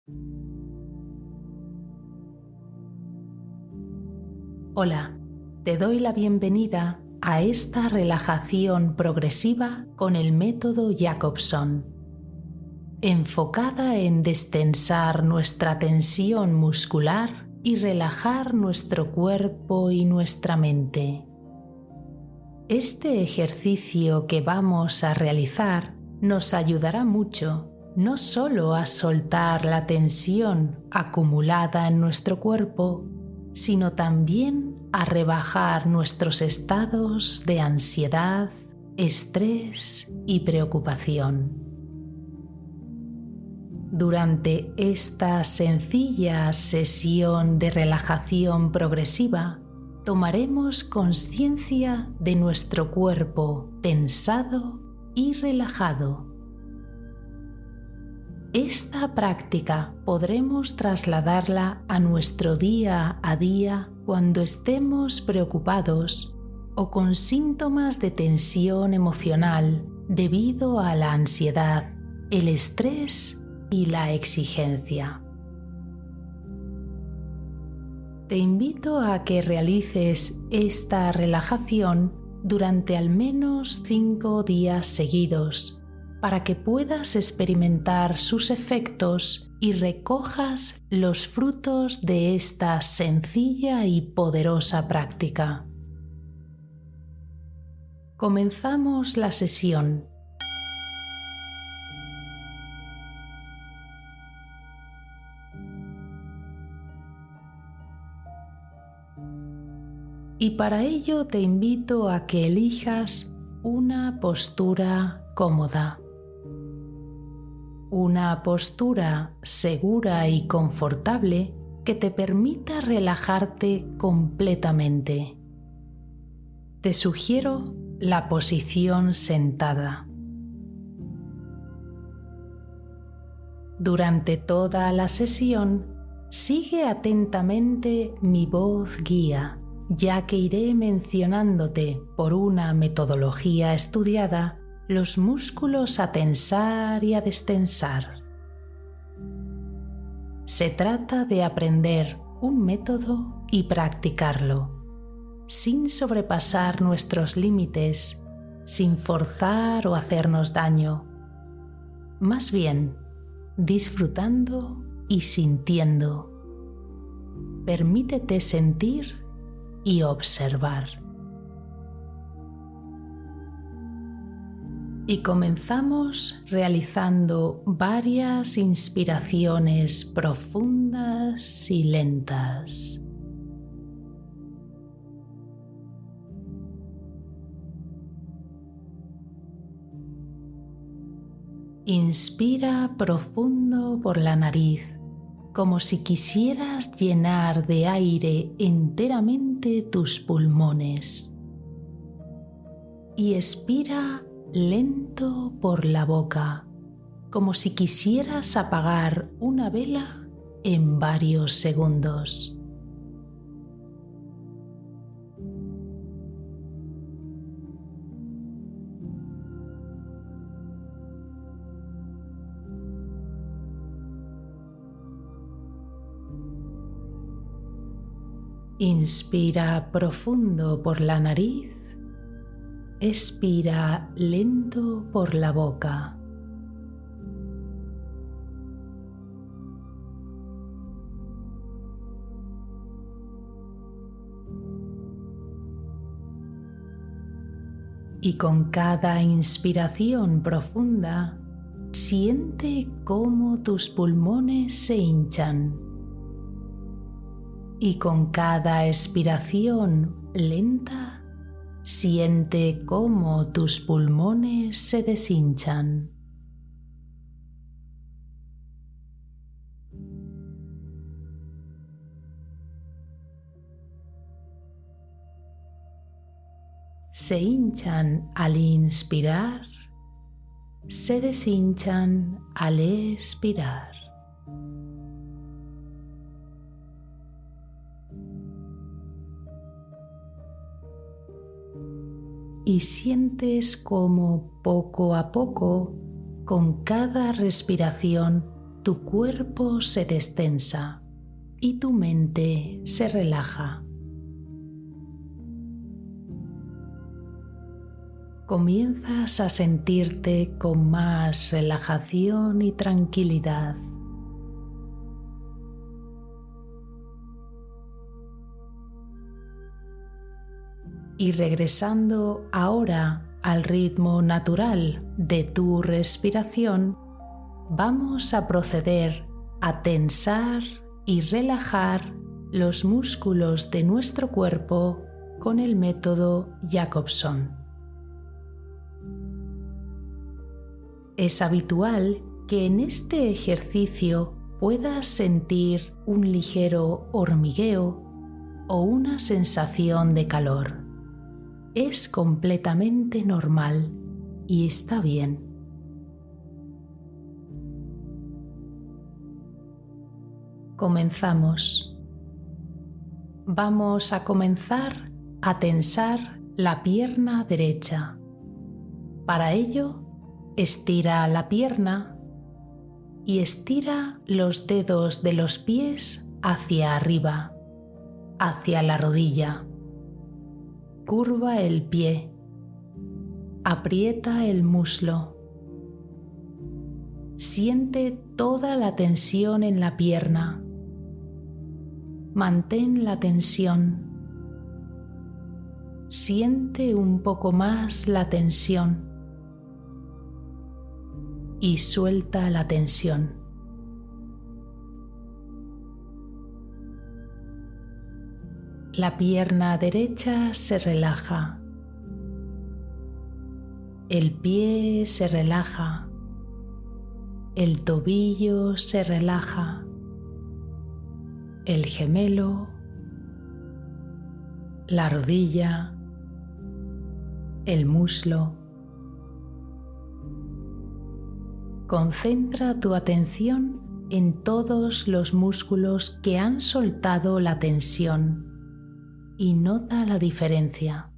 Hola, te doy la bienvenida a esta relajación progresiva con el método Jacobson, enfocada en destensar nuestra tensión muscular y relajar nuestro cuerpo y nuestra mente. Este ejercicio que vamos a realizar nos ayudará mucho no solo a soltar la tensión acumulada en nuestro cuerpo, sino también a rebajar nuestros estados de ansiedad, estrés y preocupación. Durante esta sencilla sesión de relajación progresiva, tomaremos conciencia de nuestro cuerpo tensado y relajado. Esta práctica podremos trasladarla a nuestro día a día cuando estemos preocupados o con síntomas de tensión emocional debido a la ansiedad, el estrés y la exigencia. Te invito a que realices esta relajación durante al menos 5 días seguidos, para que puedas experimentar sus efectos y recojas los frutos de esta sencilla y poderosa práctica. Comenzamos la sesión. Y para ello te invito a que elijas una postura cómoda. Una postura segura y confortable que te permita relajarte completamente. Te sugiero la posición sentada. Durante toda la sesión, sigue atentamente mi voz guía, ya que iré mencionándote por una metodología estudiada los músculos a tensar y a destensar. Se trata de aprender un método y practicarlo, sin sobrepasar nuestros límites, sin forzar o hacernos daño, más bien disfrutando y sintiendo. Permítete sentir y observar. Y comenzamos realizando varias inspiraciones profundas y lentas. Inspira profundo por la nariz, como si quisieras llenar de aire enteramente tus pulmones. Y expira lento por la boca, como si quisieras apagar una vela en varios segundos. Inspira profundo por la nariz. Expira lento por la boca. Y con cada inspiración profunda, siente cómo tus pulmones se hinchan. Y con cada expiración lenta, siente cómo tus pulmones se deshinchan. Se hinchan al inspirar, se deshinchan al expirar. Y sientes cómo poco a poco, con cada respiración, tu cuerpo se destensa y tu mente se relaja. Comienzas a sentirte con más relajación y tranquilidad. Y regresando ahora al ritmo natural de tu respiración, vamos a proceder a tensar y relajar los músculos de nuestro cuerpo con el método Jacobson. Es habitual que en este ejercicio puedas sentir un ligero hormigueo o una sensación de calor. Es completamente normal y está bien. Comenzamos. Vamos a comenzar a tensar la pierna derecha. Para ello, estira la pierna y estira los dedos de los pies hacia arriba, hacia la rodilla. Curva el pie. Aprieta el muslo. Siente toda la tensión en la pierna. Mantén la tensión. Siente un poco más la tensión. Y suelta la tensión. La pierna derecha se relaja. El pie se relaja. El tobillo se relaja. El gemelo. La rodilla. El muslo. Concentra tu atención en todos los músculos que han soltado la tensión y nota la diferencia.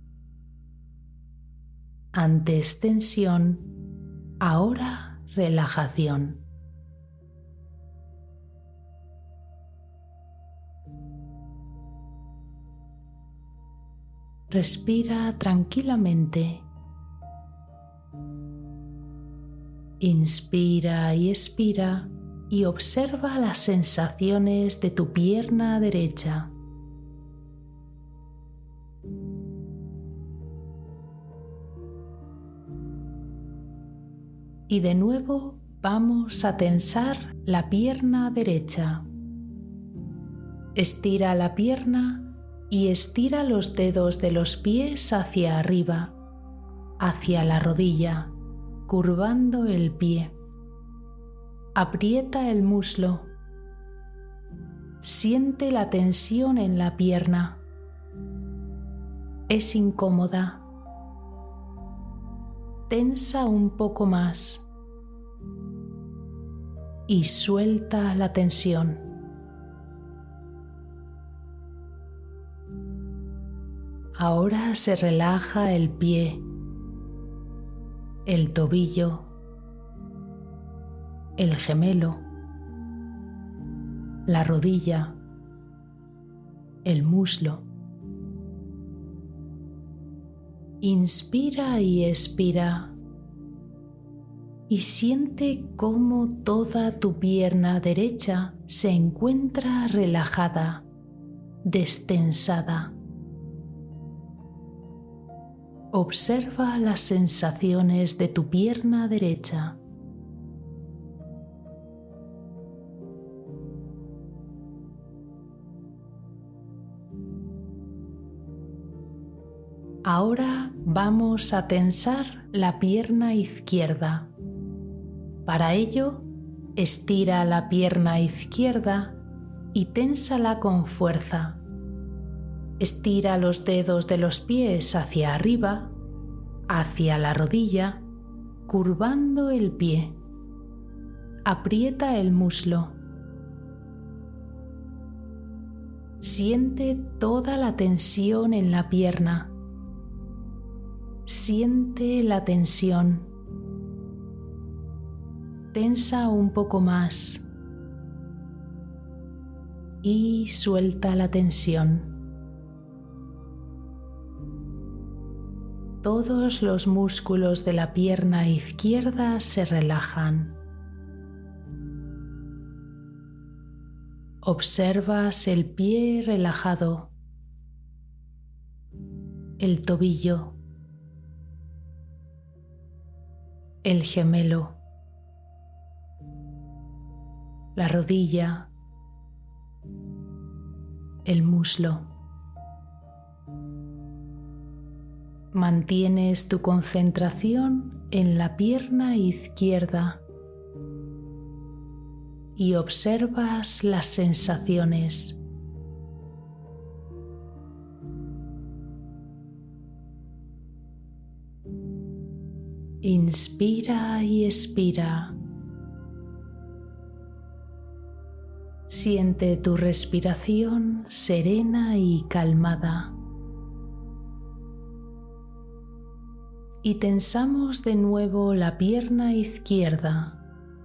Antes tensión, ahora relajación. Respira tranquilamente. Inspira y expira y observa las sensaciones de tu pierna derecha. Y de nuevo vamos a tensar la pierna derecha. Estira la pierna y estira los dedos de los pies hacia arriba, hacia la rodilla, curvando el pie. Aprieta el muslo. Siente la tensión en la pierna. Es incómoda. Tensa un poco más y suelta la tensión. Ahora se relaja el pie, el tobillo, el gemelo, la rodilla, el muslo. Inspira y expira y siente cómo toda tu pierna derecha se encuentra relajada, destensada. Observa las sensaciones de tu pierna derecha. Ahora vamos a tensar la pierna izquierda. Para ello, estira la pierna izquierda y ténsala con fuerza. Estira los dedos de los pies hacia arriba, hacia la rodilla, curvando el pie. Aprieta el muslo. Siente toda la tensión en la pierna. Siente la tensión. Tensa un poco más y suelta la tensión. Todos los músculos de la pierna izquierda se relajan. Observas el pie relajado, el tobillo, el gemelo, la rodilla, el muslo. Mantienes tu concentración en la pierna izquierda y observas las sensaciones. Inspira y expira. Siente tu respiración serena y calmada. Y tensamos de nuevo la pierna izquierda.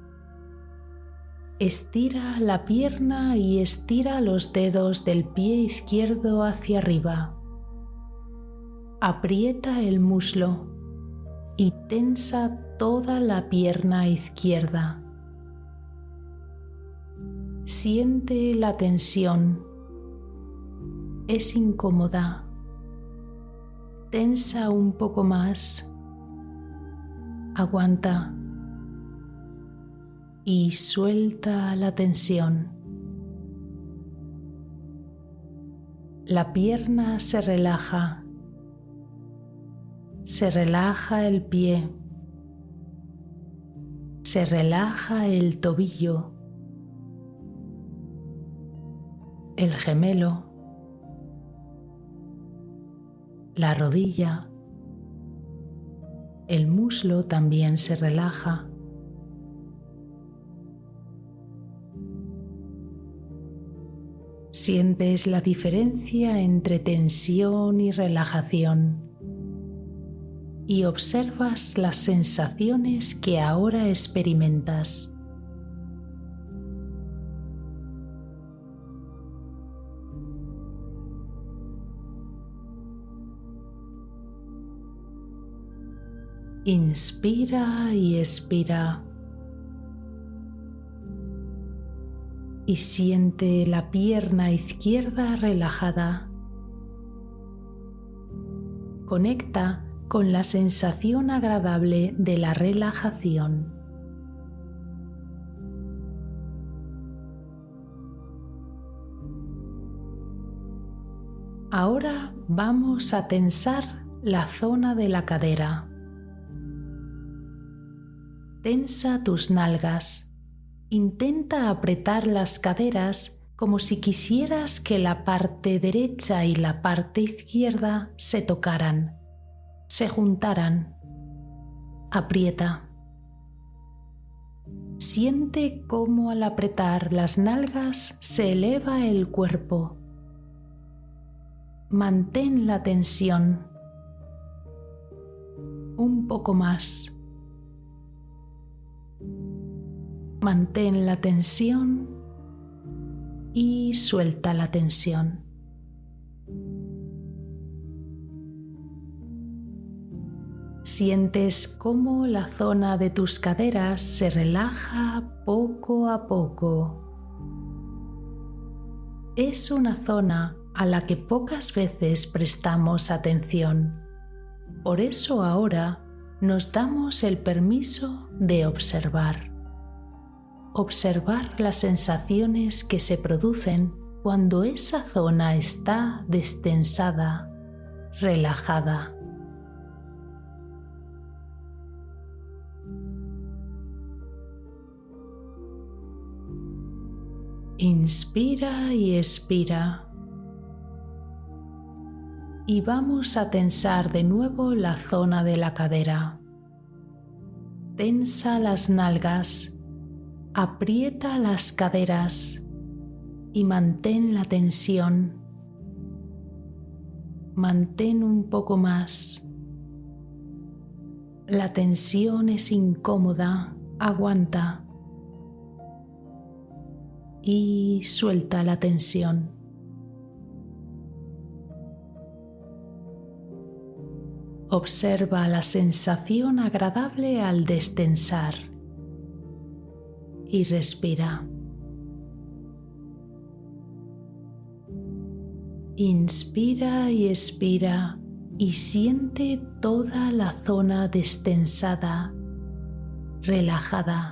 Estira la pierna y estira los dedos del pie izquierdo hacia arriba. Aprieta el muslo y tensa toda la pierna izquierda. Siente la tensión. Es incómoda. Tensa un poco más. Aguanta. Y suelta la tensión. La pierna se relaja. Se relaja el pie. Se relaja el tobillo. El gemelo. La rodilla. El muslo también se relaja. Sientes la diferencia entre tensión y relajación y observas las sensaciones que ahora experimentas. Inspira y expira. Y siente la pierna izquierda relajada. Conecta con la sensación agradable de la relajación. Ahora vamos a tensar la zona de la cadera. Tensa tus nalgas. Intenta apretar las caderas como si quisieras que la parte derecha y la parte izquierda se tocaran, se juntaran. Aprieta. Siente cómo al apretar las nalgas se eleva el cuerpo. Mantén la tensión. Un poco más. Mantén la tensión y suelta la tensión. Sientes cómo la zona de tus caderas se relaja poco a poco. Es una zona a la que pocas veces prestamos atención. Por eso ahora nos damos el permiso de observar. Observar las sensaciones que se producen cuando esa zona está destensada, relajada. Inspira y expira. Y vamos a tensar de nuevo la zona de la cadera. Tensa las nalgas. Aprieta las caderas y mantén la tensión. Mantén un poco más. La tensión es incómoda, aguanta. y suelta la tensión. Observa la sensación agradable al destensar y respira. Inspira y expira y siente toda la zona destensada, relajada.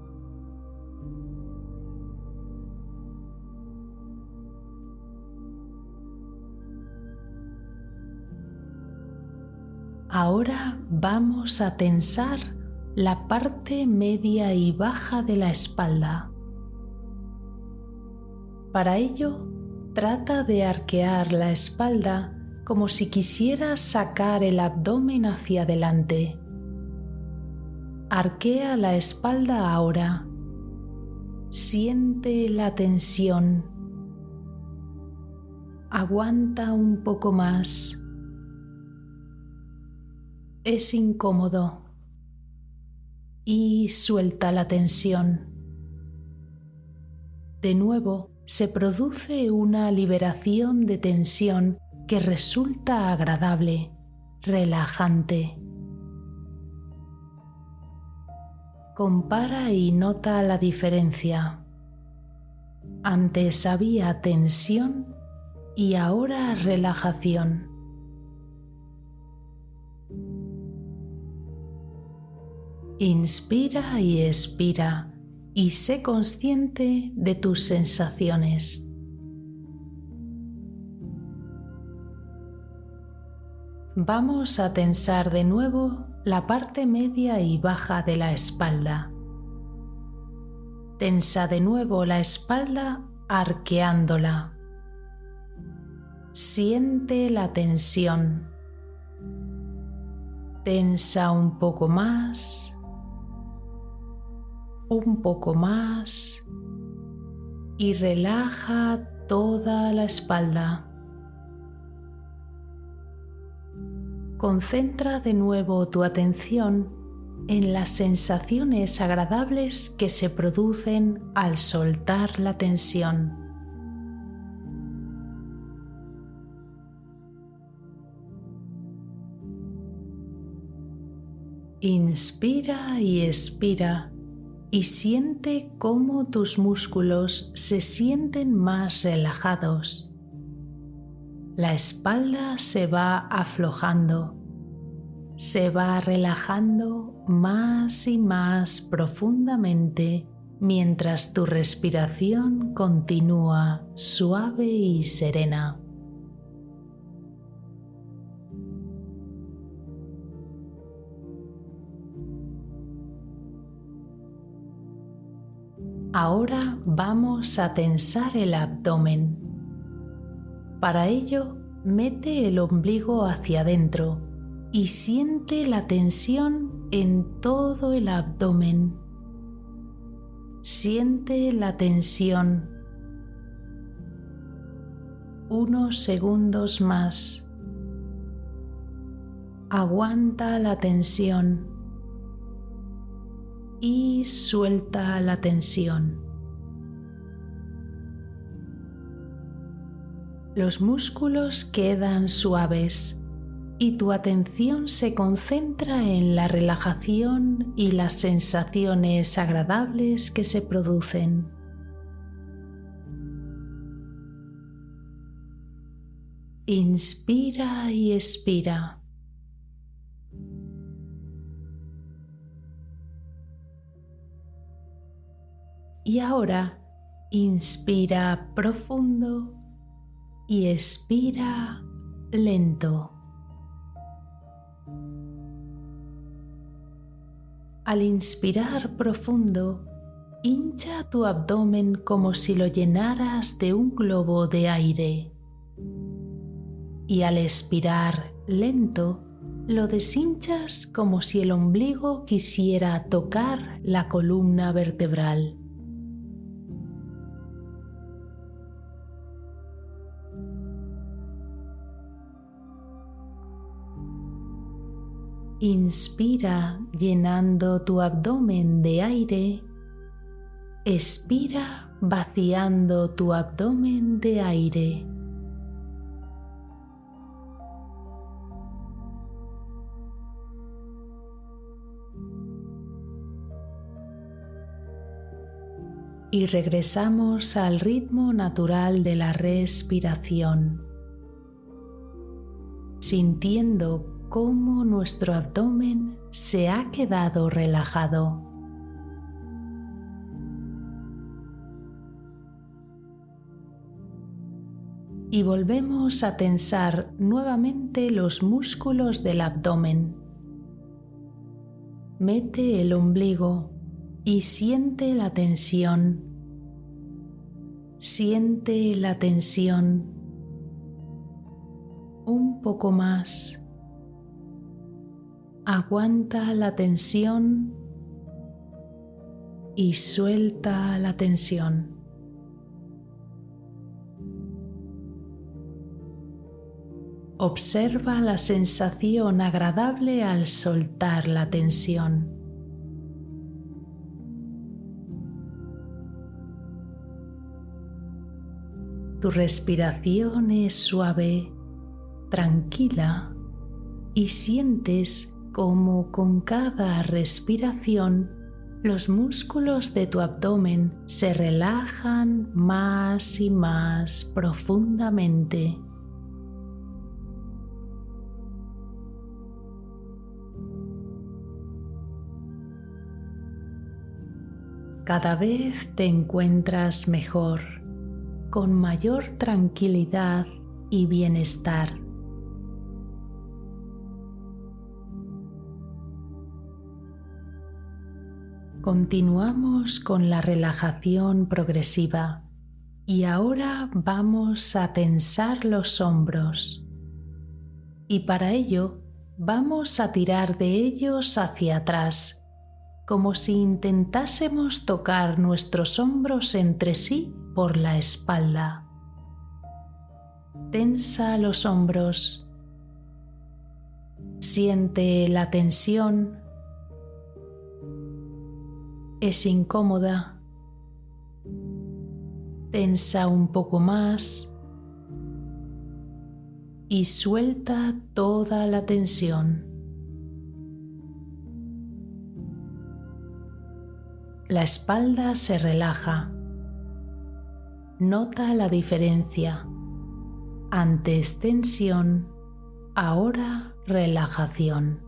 Ahora vamos a tensar la parte media y baja de la espalda. Para ello, trata de arquear la espalda como si quisieras sacar el abdomen hacia adelante. Arquea la espalda ahora. Siente la tensión. Aguanta un poco más. Es incómodo y suelta la tensión. De nuevo, se produce una liberación de tensión que resulta agradable, relajante. Compara y nota la diferencia. Antes había tensión y ahora relajación. Inspira y expira y sé consciente de tus sensaciones. Vamos a tensar de nuevo la parte media y baja de la espalda. Tensa de nuevo la espalda arqueándola. Siente la tensión. Tensa un poco más y relaja toda la espalda. Concentra de nuevo tu atención en las sensaciones agradables que se producen al soltar la tensión. Inspira y expira y siente cómo tus músculos se sienten más relajados. La espalda se va aflojando, se va relajando más y más profundamente mientras tu respiración continúa suave y serena. Ahora vamos a tensar el abdomen. Para ello, mete el ombligo hacia adentro y siente la tensión en todo el abdomen. Siente la tensión. Unos segundos más. Aguanta la tensión y suelta la tensión. Los músculos quedan suaves y tu atención se concentra en la relajación y las sensaciones agradables que se producen. Inspira y expira. Y ahora inspira profundo y expira lento. Al inspirar profundo, hincha tu abdomen como si lo llenaras de un globo de aire. Y al expirar lento, lo deshinchas como si el ombligo quisiera tocar la columna vertebral. Inspira llenando tu abdomen de aire, expira vaciando tu abdomen de aire. Y regresamos al ritmo natural de la respiración, sintiendo cómo nuestro abdomen se ha quedado relajado. Y volvemos a tensar nuevamente los músculos del abdomen. Mete el ombligo y siente la tensión. Siente la tensión. Un poco más. Aguanta la tensión y suelta la tensión. Observa la sensación agradable al soltar la tensión. Tu respiración es suave, tranquila y sientes cómo con cada respiración los músculos de tu abdomen se relajan más y más profundamente. Cada vez te encuentras mejor, con mayor tranquilidad y bienestar. Continuamos con la relajación progresiva y ahora vamos a tensar los hombros. Y para ello vamos a tirar de ellos hacia atrás, como si intentásemos tocar nuestros hombros entre sí por la espalda. Tensa los hombros. Siente la tensión. Es incómoda. Tensa un poco más y suelta toda la tensión. La espalda se relaja. Nota la diferencia. Antes tensión, ahora relajación.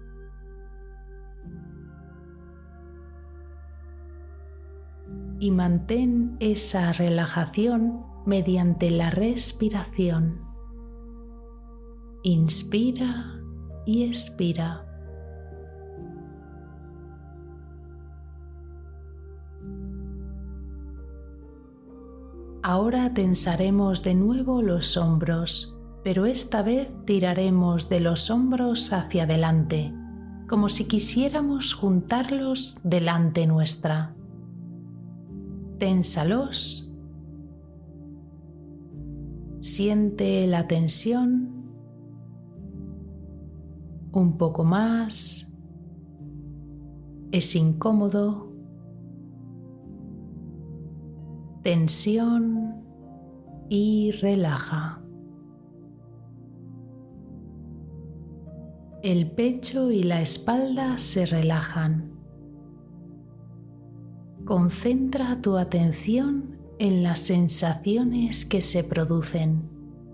Y mantén esa relajación mediante la respiración. Inspira y expira. Ahora tensaremos de nuevo los hombros, pero esta vez tiraremos de los hombros hacia adelante, como si quisiéramos juntarlos delante nuestra. Ténsalos. Siente la tensión. Un poco más. Es incómodo. Tensión y relaja. El pecho y la espalda se relajan. Concentra tu atención en las sensaciones que se producen.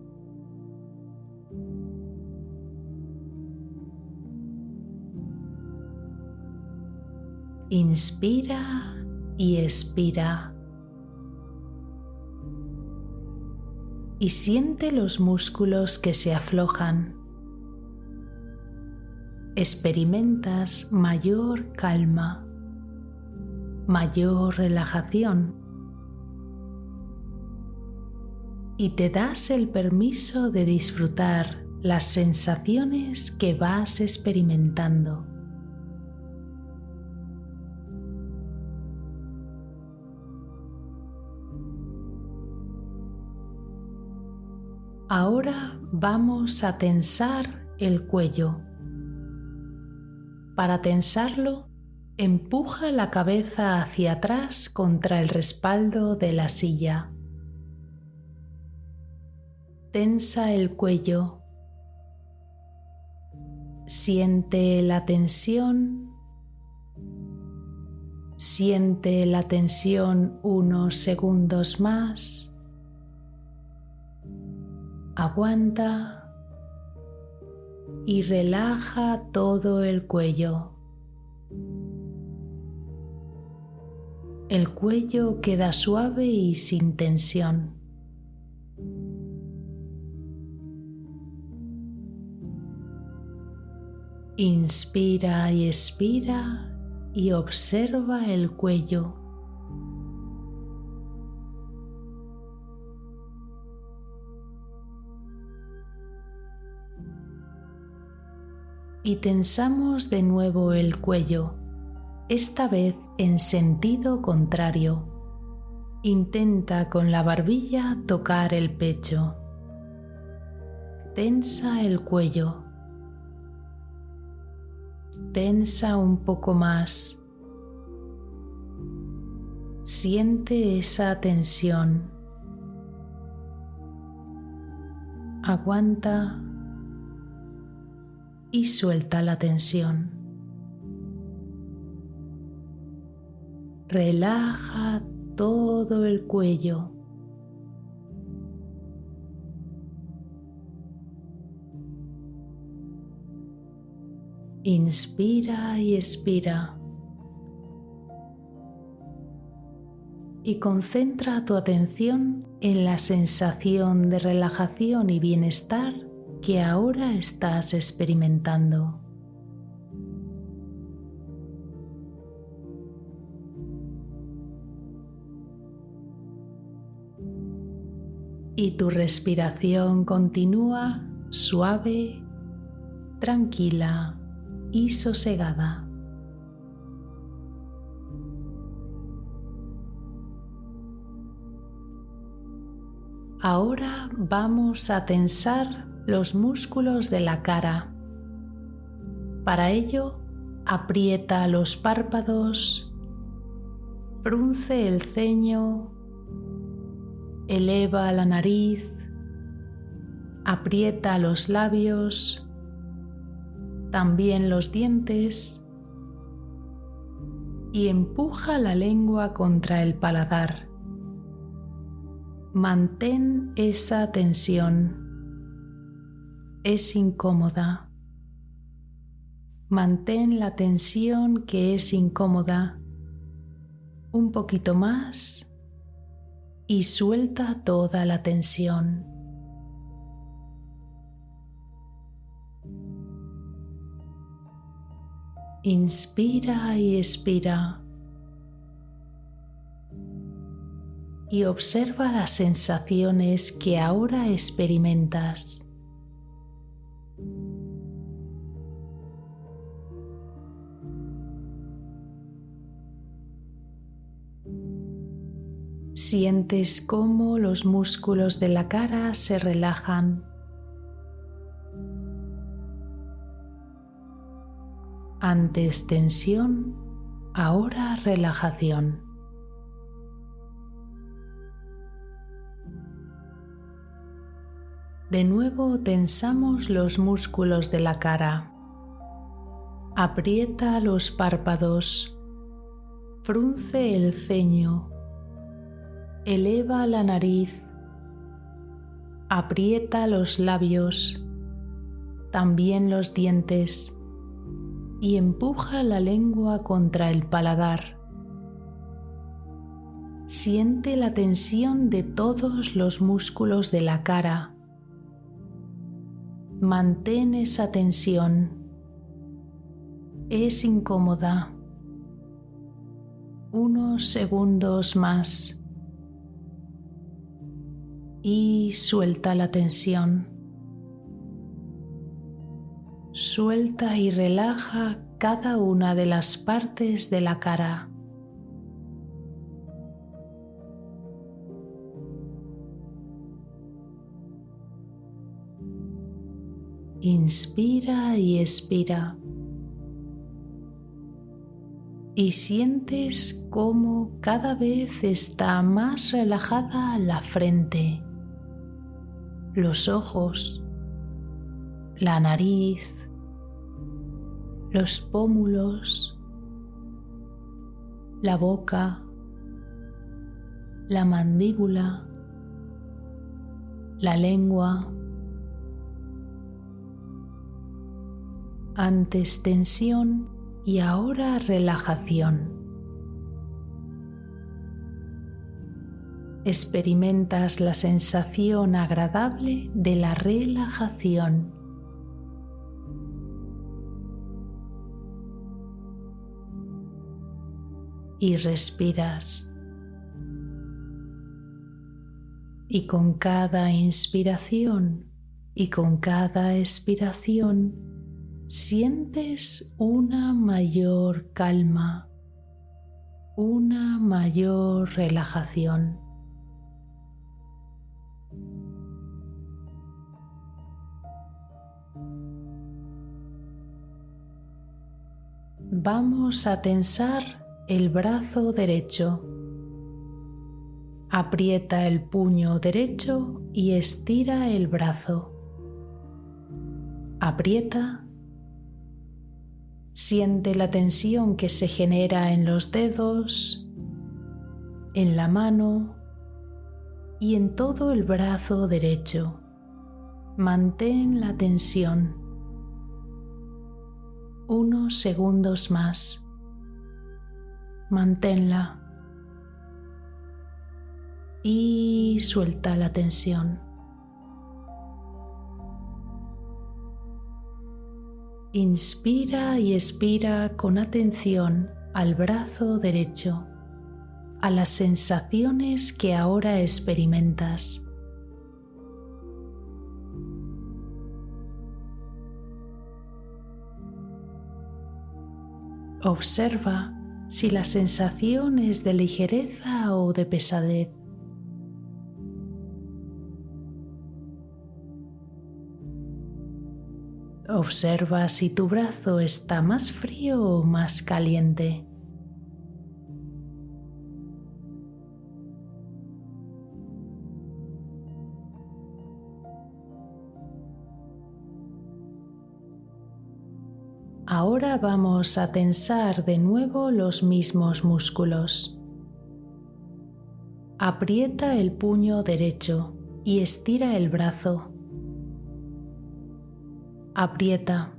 Inspira y expira. Y siente los músculos que se aflojan. Experimentas mayor calma, mayor relajación y te das el permiso de disfrutar las sensaciones que vas experimentando. Ahora vamos a tensar el cuello. Para tensarlo, Empuja la cabeza hacia atrás contra el respaldo de la silla. Tensa el cuello. Siente la tensión. Siente la tensión unos segundos más. Aguanta y relaja todo el cuello. El cuello queda suave y sin tensión. Inspira y expira y observa el cuello. Y tensamos de nuevo el cuello, esta vez en sentido contrario. Intenta con la barbilla tocar el pecho. Tensa el cuello. Tensa un poco más. Siente esa tensión. Aguanta y suelta la tensión. Relaja todo el cuello. Inspira y expira. Y concentra tu atención en la sensación de relajación y bienestar que ahora estás experimentando. Y tu respiración continúa suave, tranquila y sosegada. Ahora vamos a tensar los músculos de la cara. Para ello, aprieta los párpados, frunce el ceño, eleva la nariz, aprieta los labios, también los dientes y empuja la lengua contra el paladar. Mantén esa tensión. Es incómoda. Mantén la tensión que es incómoda. Un poquito más y suelta toda la tensión. Inspira y expira. Y observa las sensaciones que ahora experimentas. Sientes cómo los músculos de la cara se relajan. Antes tensión, ahora relajación. De nuevo tensamos los músculos de la cara. Aprieta los párpados, frunce el ceño, eleva la nariz, aprieta los labios, también los dientes y empuja la lengua contra el paladar. Siente la tensión de todos los músculos de la cara. Mantén esa tensión. Es incómoda. Unos segundos más. Y suelta la tensión. Suelta y relaja cada una de las partes de la cara. Inspira y expira. y sientes cómo cada vez está más relajada la frente, los ojos, la nariz, los pómulos, la boca, la mandíbula, la lengua. Antes tensión y ahora relajación. Experimentas la sensación agradable de la relajación. Y respiras. Y con cada inspiración y con cada expiración sientes una mayor calma, una mayor relajación. Vamos a tensar el brazo derecho. Aprieta el puño derecho y estira el brazo. Aprieta. Siente la tensión que se genera en los dedos, en la mano y en todo el brazo derecho. Mantén la tensión. Unos segundos más. Manténla. Y suelta la tensión. Inspira y expira con atención al brazo derecho, a las sensaciones que ahora experimentas. Observa si la sensación es de ligereza o de pesadez. Observa si tu brazo está más frío o más caliente. Ahora vamos a tensar de nuevo los mismos músculos. Aprieta el puño derecho y estira el brazo. Aprieta.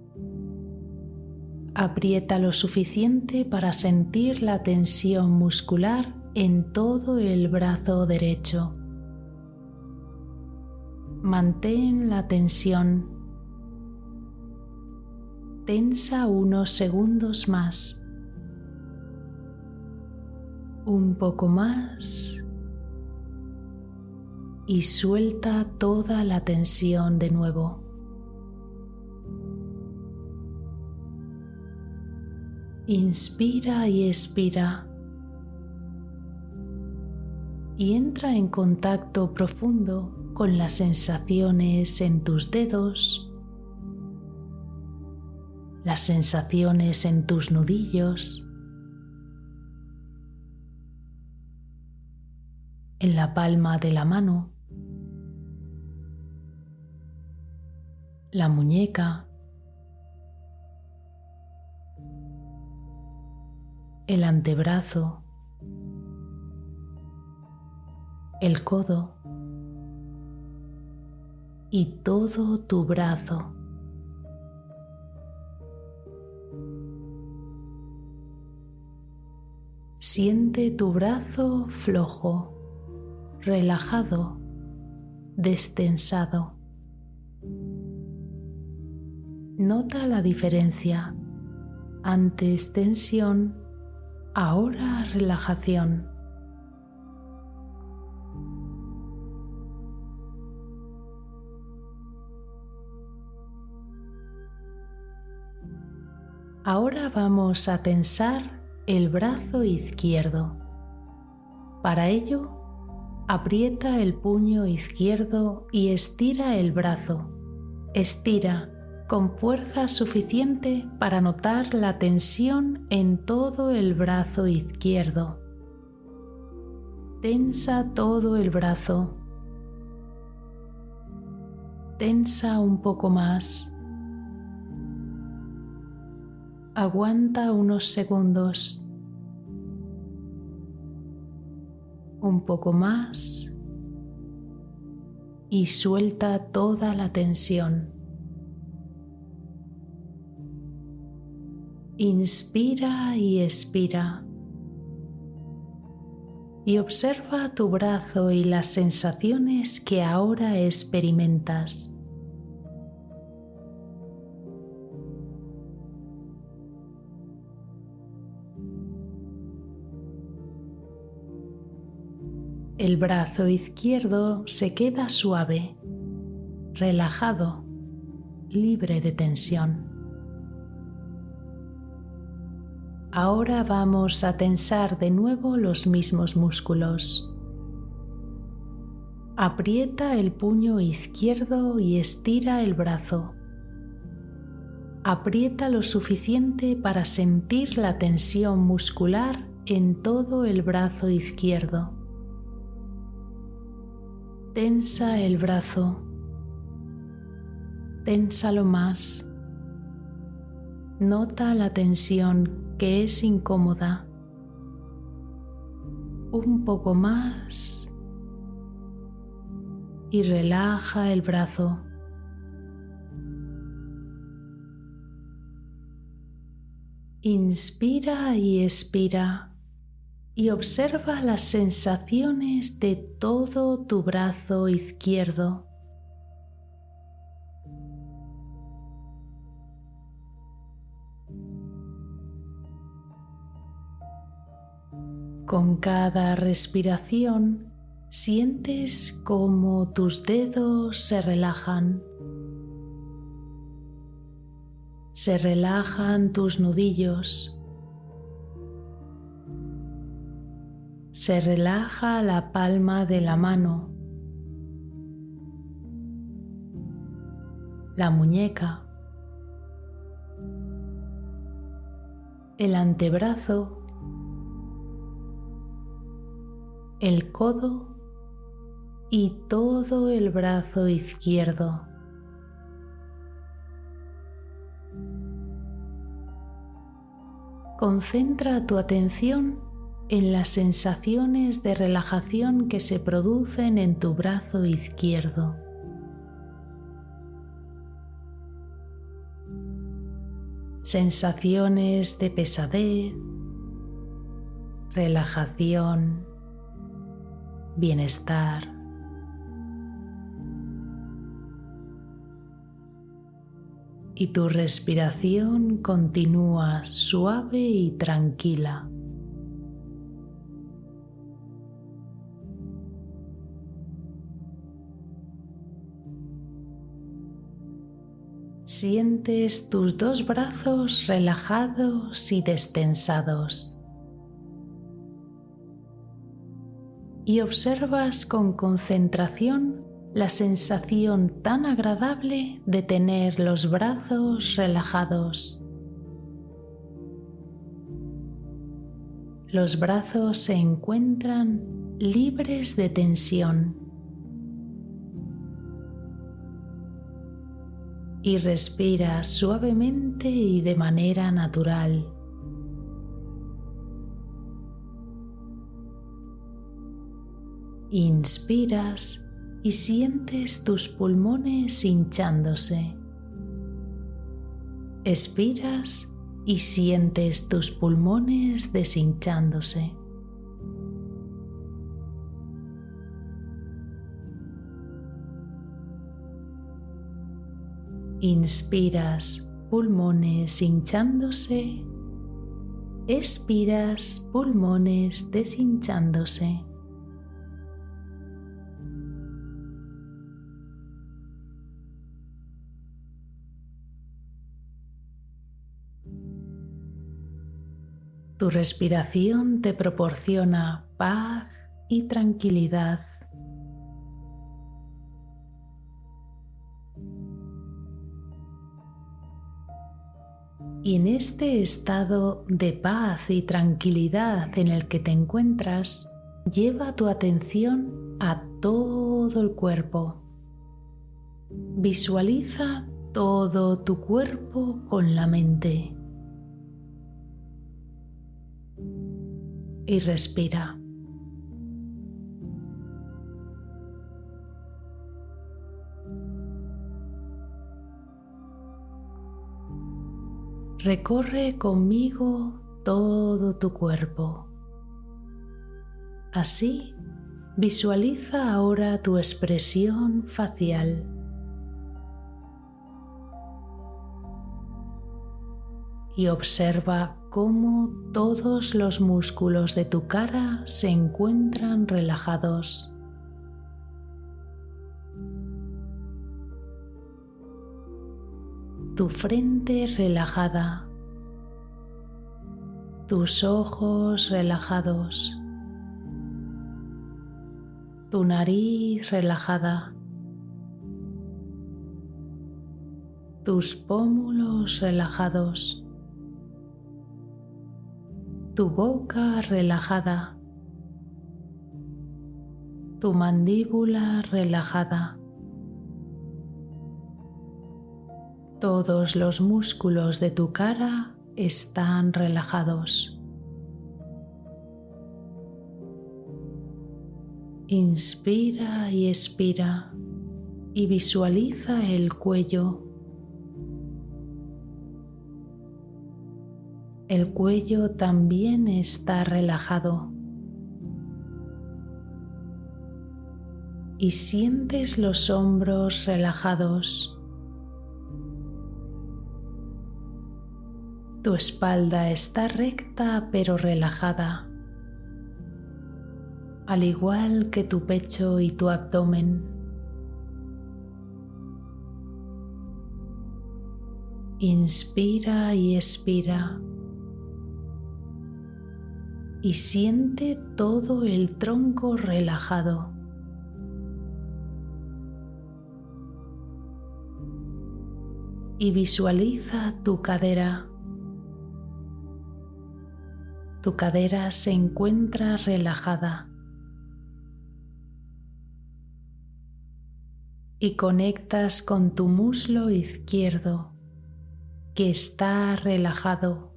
Aprieta lo suficiente para sentir la tensión muscular en todo el brazo derecho. Mantén la tensión. Tensa unos segundos más. Un poco más. Y suelta toda la tensión de nuevo. Inspira y expira. Y entra en contacto profundo con las sensaciones en tus dedos, las sensaciones en tus nudillos, en la palma de la mano, la muñeca, el antebrazo, el codo y todo tu brazo. Siente tu brazo flojo, relajado, destensado. Nota la diferencia. Antes tensión, ahora relajación. Ahora vamos a tensar el brazo izquierdo. Para ello, aprieta el puño izquierdo y estira el brazo. Estira, con fuerza suficiente para notar la tensión en todo el brazo izquierdo. Tensa todo el brazo. Tensa un poco más. Aguanta unos segundos. Un poco más. Y suelta toda la tensión. Inspira y expira. Y observa tu brazo y las sensaciones que ahora experimentas. El brazo izquierdo se queda suave, relajado, libre de tensión. Ahora vamos a tensar de nuevo los mismos músculos. Aprieta el puño izquierdo y estira el brazo. Aprieta lo suficiente para sentir la tensión muscular en todo el brazo izquierdo. Tensa el brazo. Ténsalo más. Nota la tensión que es incómoda. Un poco más y relaja el brazo. Inspira y expira y observa las sensaciones de todo tu brazo izquierdo. Con cada respiración sientes cómo tus dedos se relajan. Se relajan tus nudillos. Se relaja la palma de la mano, la muñeca, el antebrazo, el codo y todo el brazo izquierdo. Concentra tu atención en las sensaciones de relajación que se producen en tu brazo izquierdo. Sensaciones de pesadez, relajación, bienestar. Y tu respiración continúa suave y tranquila. Sientes tus dos brazos relajados y destensados. Y observas con concentración la sensación tan agradable de tener los brazos relajados. Los brazos se encuentran libres de tensión. Y respira suavemente y de manera natural. Inspiras y sientes tus pulmones hinchándose. Expiras y sientes tus pulmones deshinchándose. Inspiras, pulmones hinchándose. Expiras, pulmones deshinchándose. Tu respiración te proporciona paz y tranquilidad. Y en este estado de paz y tranquilidad en el que te encuentras, lleva tu atención a todo el cuerpo. Visualiza todo tu cuerpo con la mente. Y respira. Recorre conmigo todo tu cuerpo. Así, visualiza ahora tu expresión facial. Y observa cómo todos los músculos de tu cara se encuentran relajados. Tu frente relajada, tus ojos relajados, tu nariz relajada, tus pómulos relajados, tu boca relajada, tu mandíbula relajada. Todos los músculos de tu cara están relajados. Inspira y expira y visualiza el cuello. El cuello también está relajado. Y sientes los hombros relajados. Tu espalda está recta pero relajada, al igual que tu pecho y tu abdomen. Inspira y expira y siente todo el tronco relajado. Y visualiza tu cadera. Tu cadera se encuentra relajada y conectas con tu muslo izquierdo que está relajado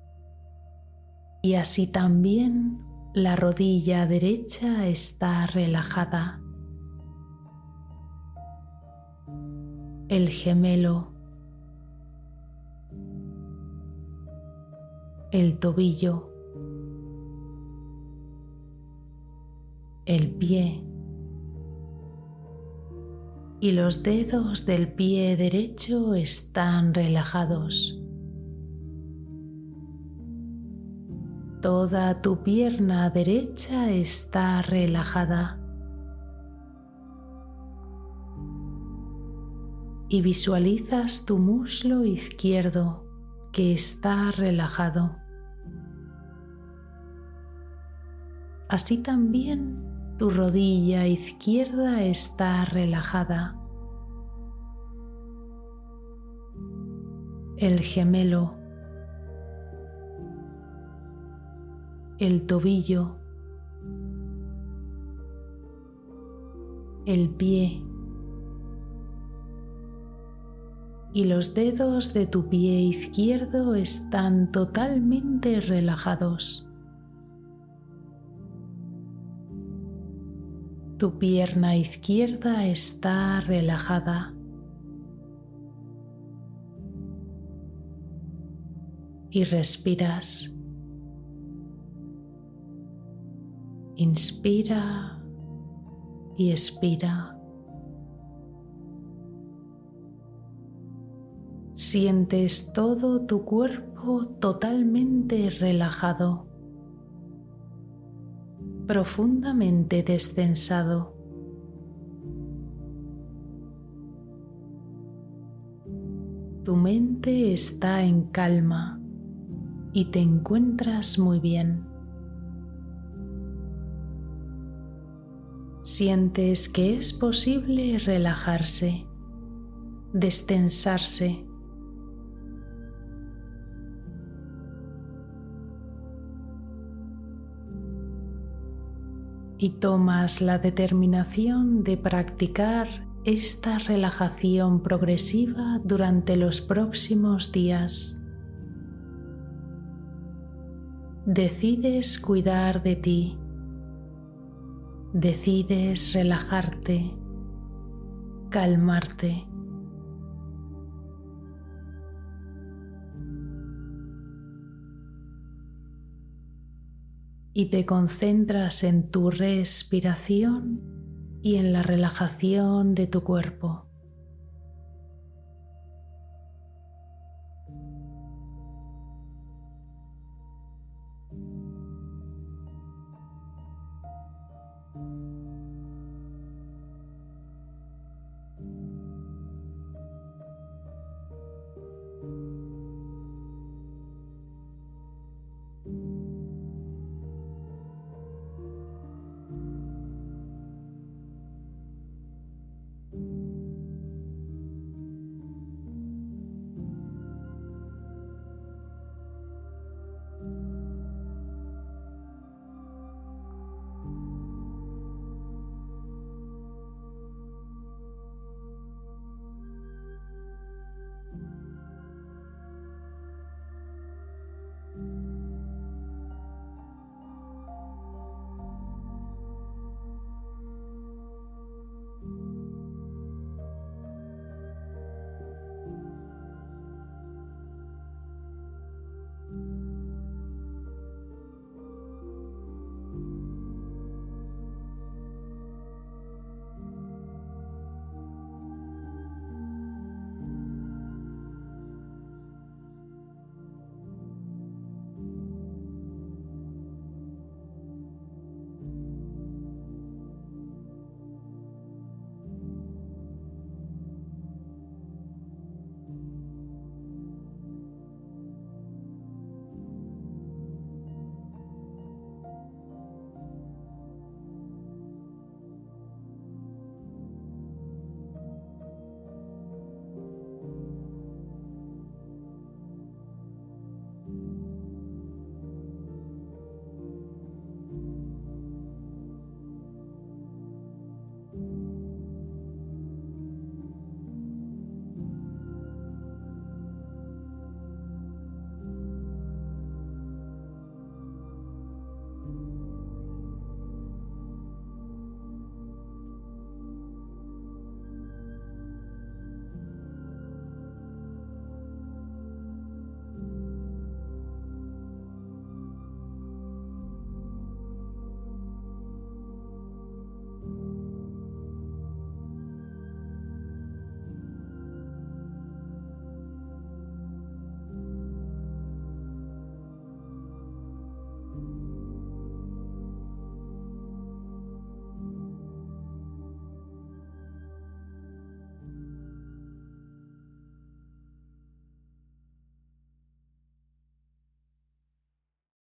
y así también la rodilla derecha está relajada. El gemelo, el tobillo, el pie y los dedos del pie derecho están relajados. Toda tu pierna derecha está relajada. Y visualizas tu muslo izquierdo que está relajado. Así también tu rodilla izquierda está relajada. El gemelo, el tobillo, el pie y los dedos de tu pie izquierdo están totalmente relajados. Tu pierna izquierda está relajada. Y respiras. Inspira y expira. Sientes todo tu cuerpo totalmente relajado, profundamente descensado. Tu mente está en calma y te encuentras muy bien. Sientes que es posible relajarse, destensarse. y tomas la determinación de practicar esta relajación progresiva durante los próximos días. Decides cuidar de ti, decides relajarte, calmarte. Y te concentras en tu respiración y en la relajación de tu cuerpo.